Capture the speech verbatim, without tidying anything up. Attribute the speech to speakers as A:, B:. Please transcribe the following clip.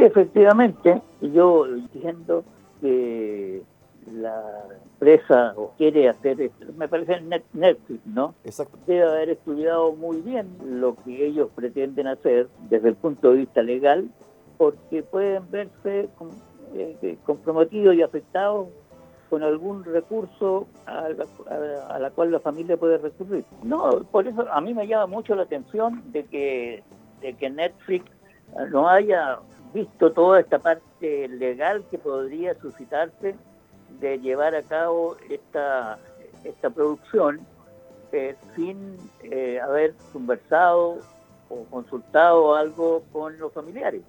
A: efectivamente, yo entiendo que la empresa o quiere hacer esto, me parece Net- Netflix, ¿no?
B: Exacto.
A: Debe haber estudiado muy bien lo que ellos pretenden hacer desde el punto de vista legal, porque pueden verse com- eh, comprometidos y afectados con algún recurso a la, a, a la cual la familia puede recurrir. No, por eso a mí me llama mucho la atención de que, de que Netflix no haya visto toda esta parte legal que podría suscitarse de llevar a cabo esta, esta producción eh, sin eh, haber conversado o consultado algo con los familiares.